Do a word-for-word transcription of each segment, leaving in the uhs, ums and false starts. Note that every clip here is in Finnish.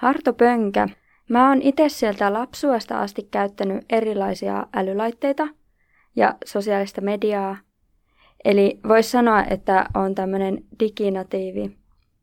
Harto Pönkä. Mä oon itse sieltä lapsuudesta asti käyttänyt erilaisia älylaitteita ja sosiaalista mediaa. Eli voisi sanoa, että on tämmöinen diginatiivi.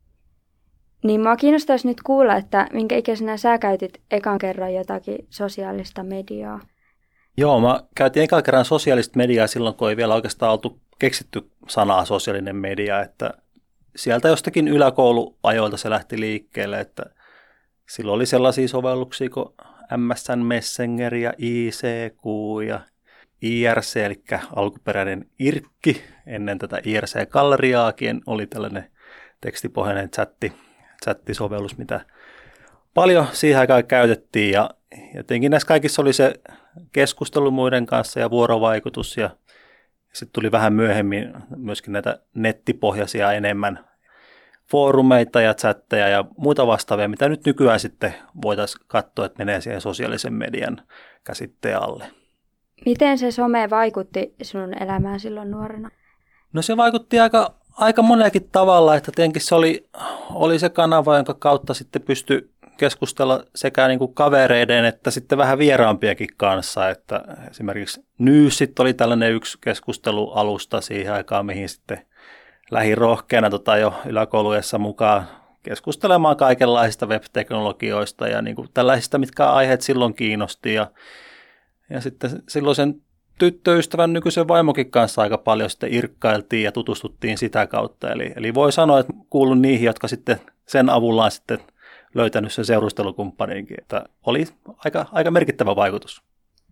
Niin mua kiinnostaisi nyt kuulla, että minkä ikäisenä sä käytit ekan kerran jotakin sosiaalista mediaa? Joo, mä käytin ekan kerran sosiaalista mediaa silloin, kun ei vielä oikeastaan oltu keksitty sanaa sosiaalinen media, että sieltä jostakin yläkouluajoilta se lähti liikkeelle, että silloin oli sellaisia sovelluksia kuin M S N Messenger ja I C Q ja I R C, eli alkuperäinen IRKki, ennen tätä I R C-galleriaakin oli tällainen tekstipohjainen chatti, chattisovellus, mitä paljon siihen aikaan käytettiin, ja jotenkin näissä kaikissa oli se keskustelu muiden kanssa ja vuorovaikutus, ja sitten tuli vähän myöhemmin myöskin näitä nettipohjaisia enemmän foorumeita ja chatteja ja muuta vastaavia, mitä nyt nykyään sitten voitaisiin katsoa, että menee siihen sosiaalisen median käsitteen alle. Miten se some vaikutti sinun elämään silloin nuorena? No se vaikutti aika, aika monellakin tavalla, että tietenkin se oli, oli se kanava, jonka kautta sitten pystyi keskustella sekä niin kuin kavereiden että sitten vähän vieraampiakin kanssa, että esimerkiksi Nyysit oli tällainen yksi keskustelualusta siihen aikaan, mihin sitten lähdin rohkeana tota jo yläkouluessa mukaan keskustelemaan kaikenlaisista web-teknologioista ja niin kuin tällaisista, mitkä aiheet silloin kiinnosti. Ja, ja sitten silloin sen tyttöystävän nykyisen vaimokin kanssa aika paljon sitten irkkailtiin ja tutustuttiin sitä kautta. Eli, eli voi sanoa, että kuulun niihin, jotka sitten sen avullaan sitten löytänyt sen seurustelukumppaninkin. Että oli aika, aika merkittävä vaikutus.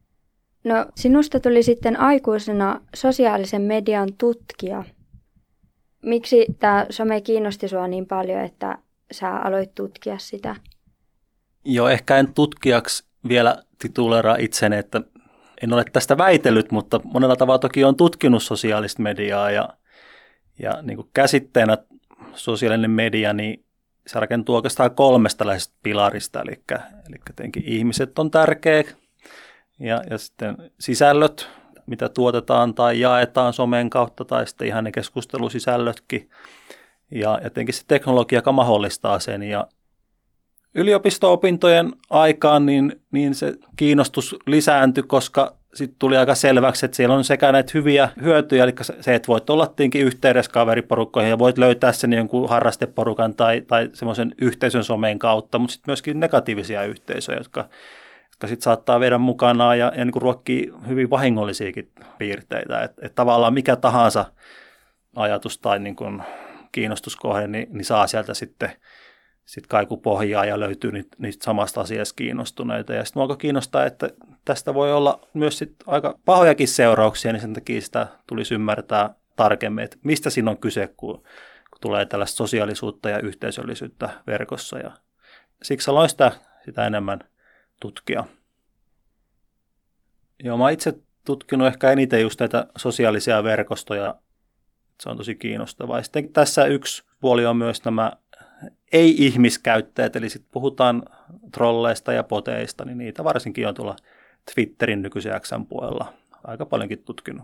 No sinusta tuli sitten aikuisena sosiaalisen median tutkija. Miksi tämä some kiinnosti sinua niin paljon, että sä aloit tutkia sitä? Joo, ehkä en tutkijaksi vielä tituleraa itseni, että en ole tästä väitellyt, mutta monella tavalla toki olen tutkinut sosiaalista mediaa ja, ja niin kuin käsitteenä sosiaalinen media, niin se rakentuu oikeastaan kolmesta pilarista, eli, eli tietenkin ihmiset on tärkeä ja, ja sitten sisällöt, mitä tuotetaan tai jaetaan somen kautta tai sitten ihan ne keskustelusisällötkin. Ja jotenkin se teknologia, joka mahdollistaa sen. Ja yliopisto-opintojen aikaan niin, niin se kiinnostus lisääntyi, koska sitten tuli aika selväksi, että siellä on sekä näitä hyviä hyötyjä, eli se, että voit olla tietenkin yhteydessä kaveriporukkoihin ja voit löytää sen jonkun harrasteporukan tai, tai semmoisen yhteisön somen kautta, mutta sitten myöskin negatiivisia yhteisöjä, jotka jotka sitten saattaa viedä mukanaan ja, ja niin kuin ruokkii hyvin vahingollisiakin piirteitä. Että et tavallaan mikä tahansa ajatus tai niin kuin kiinnostuskohde, niin, niin saa sieltä sitten sit kaikupohjaa ja löytyy niitä, niistä samasta asiasta kiinnostuneita. Ja sitten minua kiinnostaa, että tästä voi olla myös sit aika pahojakin seurauksia, niin sen takia sitä tulisi ymmärtää tarkemmin, että mistä siinä on kyse, kun, kun tulee tällaista sosiaalisuutta ja yhteisöllisyyttä verkossa. Ja siksi aloin sitä, sitä enemmän tutkia. Joo, mä oon itse tutkinut ehkä eniten just näitä sosiaalisia verkostoja. Se on tosi kiinnostavaa. Sitten tässä yksi puoli on myös nämä ei-ihmiskäyttäjät, eli sitten puhutaan trolleista ja boteista, niin niitä varsinkin on tuolla Twitterin nykyisen X:n puolella aika paljonkin tutkinut.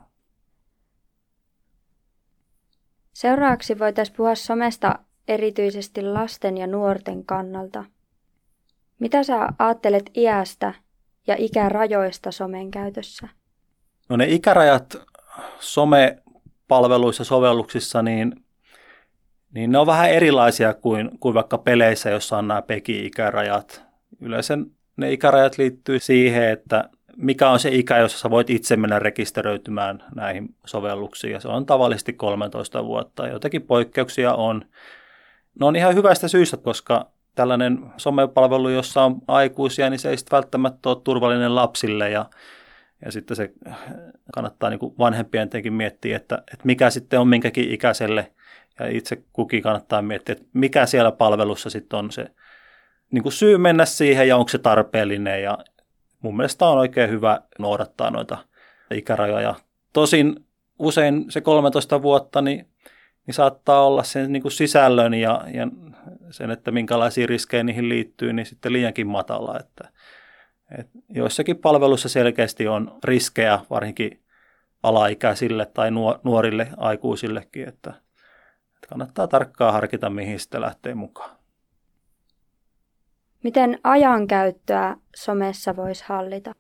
Seuraavaksi voitaisiin puhua somesta erityisesti lasten ja nuorten kannalta. Mitä sä ajattelet iästä ja ikärajoista somen käytössä? No ne ikärajat somepalveluissa, sovelluksissa, niin, niin ne on vähän erilaisia kuin, kuin vaikka peleissä, jossa on nämä P E G I-ikärajat. Yleensä ne ikärajat liittyy siihen, että mikä on se ikä, jossa sä voit itse mennä rekisteröitymään näihin sovelluksiin. Ja se on tavallisesti kolmetoista vuotta. Joitakin poikkeuksia on. Ne on ihan hyvästä syystä, koska tällainen somepalvelu, jossa on aikuisia, niin se ei sitten välttämättä ole turvallinen lapsille ja, ja sitten se kannattaa niin kuin vanhempien tietenkin miettiä, että, että mikä sitten on minkäkin ikäiselle ja itse kukin kannattaa miettiä, että mikä siellä palvelussa sitten on se niin kuin syy mennä siihen ja onko se tarpeellinen ja mun mielestä on oikein hyvä noudattaa noita ikärajoja. Tosin usein se kolmetoista vuotta, niin niin saattaa olla sen niin kuin sisällön ja, ja sen, että minkälaisia riskejä niihin liittyy, niin sitten liiankin matala. Että, että joissakin palveluissa selkeästi on riskejä, varsinkin alaikäisille tai nuorille aikuisillekin, että, että kannattaa tarkkaan harkita, mihin sitten lähtee mukaan. Miten ajankäyttöä somessa voisi hallita?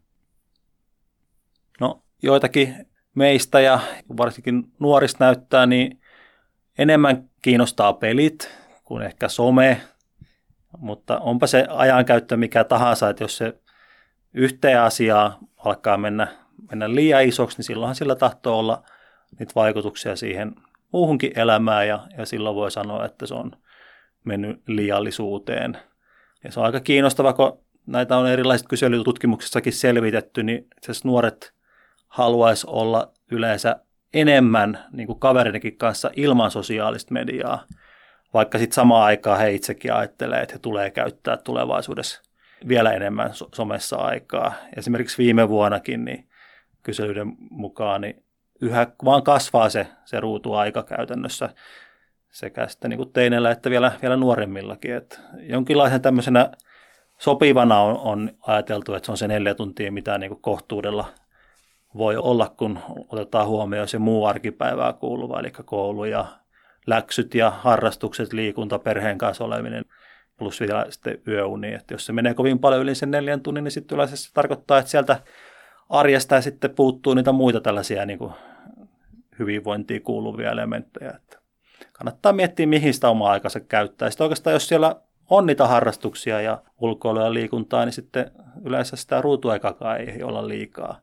No joitakin meistä ja varsinkin nuorista näyttää, niin enemmän kiinnostaa pelit kuin ehkä some, mutta onpa se ajankäyttö mikä tahansa, että jos se yhteen asiaan alkaa mennä, mennä liian isoksi, niin silloinhan sillä tahtoo olla niitä vaikutuksia siihen muuhunkin elämään ja, ja silloin voi sanoa, että se on mennyt liiallisuuteen. Ja se on aika kiinnostavaa, kun näitä on erilaisissa kyselytutkimuksissakin selvitetty, niin itse asiassa nuoret haluaisi olla yleensä enemmän niin kuin kaveridenkin kanssa ilman sosiaalista mediaa, vaikka sitten samaan aikaan he itsekin ajattelee, että he tulee käyttää tulevaisuudessa vielä enemmän somessa aikaa. Esimerkiksi viime vuonnakin niin kyselyiden mukaan niin yhä vaan kasvaa se, se ruutuaika käytännössä sekä sitten niin kuin teineillä että vielä, vielä nuoremmillakin. Et jonkinlaisen tämmöisenä sopivana on, on ajateltu, että se on se neljä tuntia, mitä niin kuin kohtuudella voi olla, kun otetaan huomioon se muu arkipäivää kuuluva, eli koulu ja läksyt ja harrastukset, liikunta, perheen kanssa oleminen, plus vielä sitten yöuni. Että jos se menee kovin paljon yli sen neljän tunnin, niin sitten yleensä se tarkoittaa, että sieltä arjesta sitten puuttuu niitä muita tällaisia niin kuin hyvinvointiin kuuluvia elementtejä. Että kannattaa miettiä, mihin sitä omaa aikansa käyttää. Sitten oikeastaan, jos siellä on niitä harrastuksia ja ulkoilua ja liikuntaa, niin sitten yleensä sitä ruutuaikaakaan ei olla liikaa.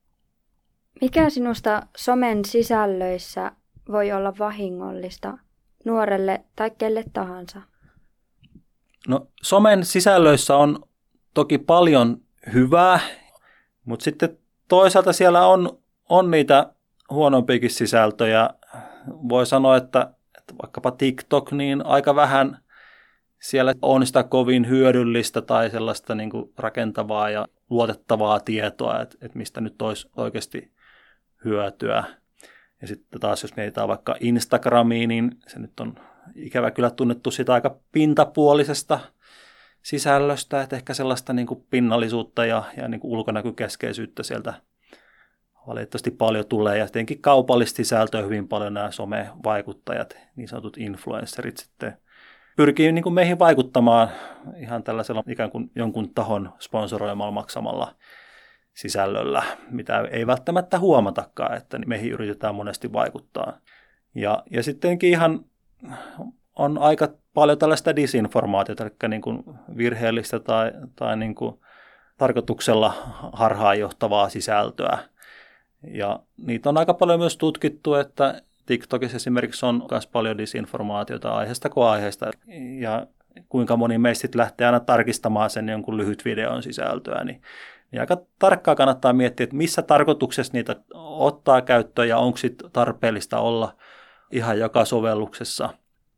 Mikä sinusta somen sisällöissä voi olla vahingollista nuorelle tai kelle tahansa? No, somen sisällöissä on toki paljon hyvää, mutta sitten toisaalta siellä on, on niitä huonompiakin sisältöjä. Voi sanoa, että, että vaikkapa TikTok, niin aika vähän siellä on sitä kovin hyödyllistä tai sellaista niin kuin rakentavaa ja luotettavaa tietoa, että, että mistä nyt olisi oikeasti hyötyä. Ja sitten taas jos mietitään vaikka Instagramiin, niin se nyt on ikävä kyllä tunnettu sitä aika pintapuolisesta sisällöstä, että ehkä sellaista niin kuin pinnallisuutta ja, ja niin kuin ulkonäkökeskeisyyttä sieltä valitettavasti paljon tulee. Ja tietenkin kaupallista sisältöä hyvin paljon nämä somevaikuttajat, niin sanotut influencerit sitten pyrkii niin kuin meihin vaikuttamaan ihan tällaisella ikään kuin jonkun tahon sponsoroimalla maksamalla sisällöllä, mitä ei välttämättä huomatakaan, että meihin yritetään monesti vaikuttaa. Ja, ja sittenkin ihan on aika paljon tällaista disinformaatiota, eli niin kuin virheellistä tai, tai niin kuin tarkoituksella harhaanjohtavaa sisältöä. Ja niitä on aika paljon myös tutkittu, että TikTokissa esimerkiksi on myös paljon disinformaatiota aiheesta kuin aiheesta. Ja kuinka moni meistä lähtee aina tarkistamaan sen jonkun lyhyt videon sisältöä, niin Ja aika tarkkaan kannattaa miettiä, että missä tarkoituksessa niitä ottaa käyttöön ja onko sitten tarpeellista olla ihan joka sovelluksessa.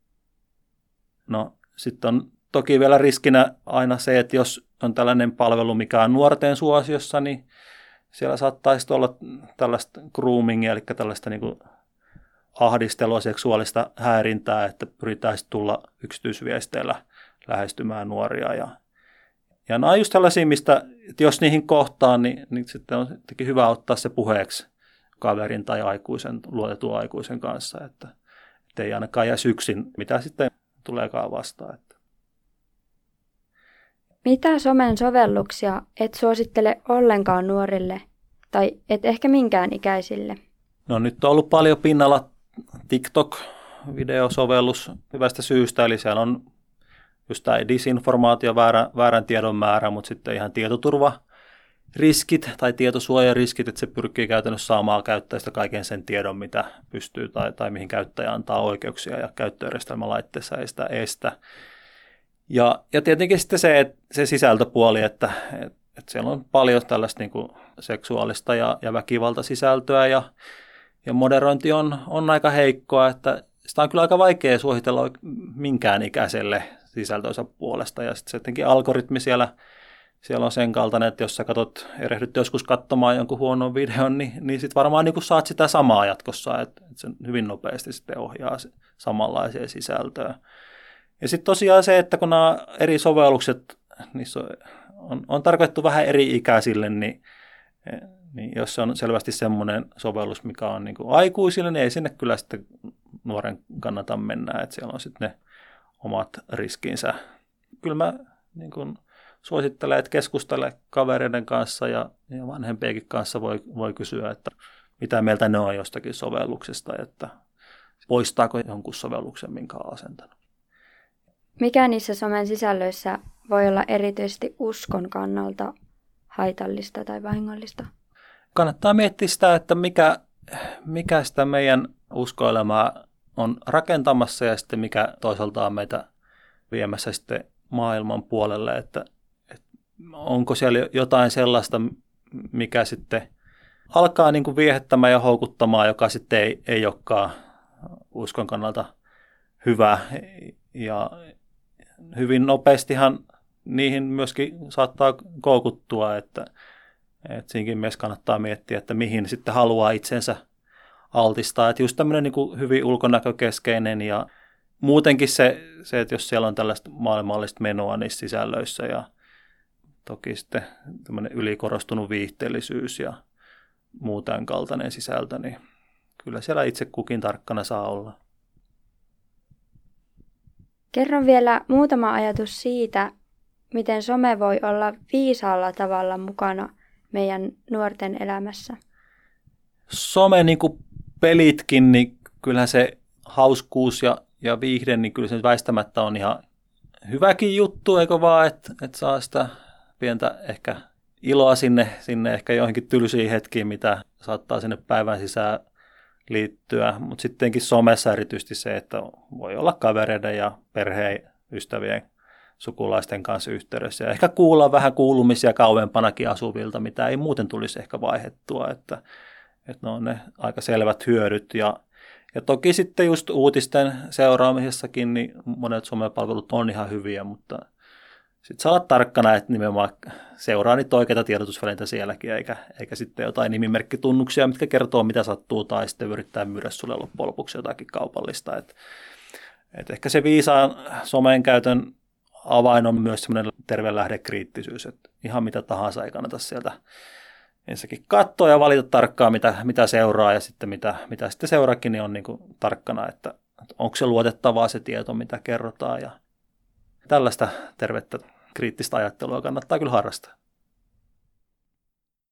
No sitten on toki vielä riskinä aina se, että jos on tällainen palvelu, mikä on nuorten suosiossa, niin siellä saattaisi olla tällaista groomingia, eli tällaista niin kuin ahdistelua, seksuaalista häirintää, että pyritään tulla yksityisviesteillä lähestymään nuoria. Ja, ja nämä on just tällaisia, mistä, että jos niihin kohtaan, niin, niin sitten on tietenkin hyvä ottaa se puheeksi kaverin tai aikuisen, luotetun aikuisen kanssa, että, että ei ainakaan jäisi yksin, mitä sitten tuleekaan vastaan. Mitä somen sovelluksia et suosittele ollenkaan nuorille tai et ehkä minkään ikäisille? No nyt on ollut paljon pinnalla TikTok-videosovellus hyvästä syystä, eli siellä on just tämä disinformaatio, väärä, väärän tiedon määrä, mutta sitten ihan tietoturvariskit tai tietosuojariskit, että se pyrkii käytännössä saamaan käyttää sitä kaiken sen tiedon, mitä pystyy tai, tai mihin käyttäjä antaa oikeuksia ja käyttöjärjestelmälaitteessa ei sitä estä. Ja, ja tietenkin sitten se, että se sisältöpuoli, että, että, että siellä on paljon tällaista niin kuin seksuaalista ja, ja väkivaltasisältöä ja, ja moderointi on, on aika heikkoa, että sitä on kyllä aika vaikea suositella minkään ikäiselle sisältönsä puolesta. Ja sitten se jotenkin algoritmi siellä, siellä on sen kaltainen, että jos sä katsot, erehdyt joskus katsomaan jonkun huonon videon, niin, niin sitten varmaan niin saat sitä samaa jatkossa, että, että se hyvin nopeasti sitten ohjaa samanlaiseen sisältöön. Ja sitten tosiaan se, että kun nämä eri sovellukset niissä on, on, on tarkoitettu vähän eri ikäisille, niin, niin jos se on selvästi semmoinen sovellus, mikä on niin kuin aikuisille, niin ei sinne kyllä sitten nuoren kannata mennä, että siellä on sitten ne omat riskinsä. Kyllä mä niin kuin suosittelen, että keskustele kavereiden kanssa ja, ja vanhempienkin kanssa voi, voi kysyä, että mitä mieltä ne on jostakin sovelluksesta, että poistaako jonkun sovelluksen, minkä on asentanut. Mikä niissä somen sisällöissä voi olla erityisesti uskon kannalta haitallista tai vahingollista? Kannattaa miettiä sitä, että mikä, mikä sitä meidän uskoelämää on rakentamassa ja sitten mikä toisaalta on meitä viemässä sitten maailman puolelle, että, että onko siellä jotain sellaista, mikä sitten alkaa niin kuin viehättämään ja houkuttamaan, joka sitten ei, ei olekaan uskon kannalta hyvä. Ja hyvin nopeastihan niihin myöskin saattaa koukuttua, että, että siinäkin mielessä kannattaa miettiä, että mihin sitten haluaa itsensä altistaa. Että just tämmöinen niin kuin hyvin ulkonäkökeskeinen ja muutenkin se, se, että jos siellä on tällaista maailmallista menoa niissä sisällöissä ja toki sitten tämmöinen ylikorostunut viihteellisyys ja muu tämän kaltainen sisältö, niin kyllä siellä itse kukin tarkkana saa olla. Kerron vielä muutama ajatus siitä, miten some voi olla viisaalla tavalla mukana meidän nuorten elämässä. Some, niin kuin pelitkin, niin kyllähän se hauskuus ja, ja viihde, niin kyllä se väistämättä on ihan hyväkin juttu, eikö vaan, että, että saa sitä pientä ehkä iloa sinne, sinne ehkä joihinkin tylsiin hetkiin, mitä saattaa sinne päivän sisään liittyä, mutta sittenkin somessa erityisesti se, että voi olla kavereiden ja perheen, ystävien, sukulaisten kanssa yhteydessä ja ehkä kuulla vähän kuulumisia kauempanakin asuvilta, mitä ei muuten tulisi ehkä vaihdettua, että, että ne on ne aika selvät hyödyt ja, ja toki sitten just uutisten seuraamisessakin niin monet somepalvelut on ihan hyviä, mutta sitten saa olla tarkkana, että nimenomaan seuraa niitä oikeita tiedotusvälineitä sielläkin, eikä, eikä sitten jotain nimimerkkitunnuksia, mitkä kertoo, mitä sattuu, tai sitten yrittää myydä sulle loppujen lopuksi jotakin kaupallista. Et, et ehkä se viisaan somen käytön avain on myös semmoinen terve lähdekriittisyys, että ihan mitä tahansa ei kannata sieltä ensinnäkin katsoa ja valita tarkkaan, mitä, mitä seuraa, ja sitten mitä, mitä sitten seuraakin, niin on niin kuin tarkkana, että onko se luotettavaa se tieto, mitä kerrotaan, ja tällaista tervettä kriittistä ajattelua kannattaa kyllä harrastaa.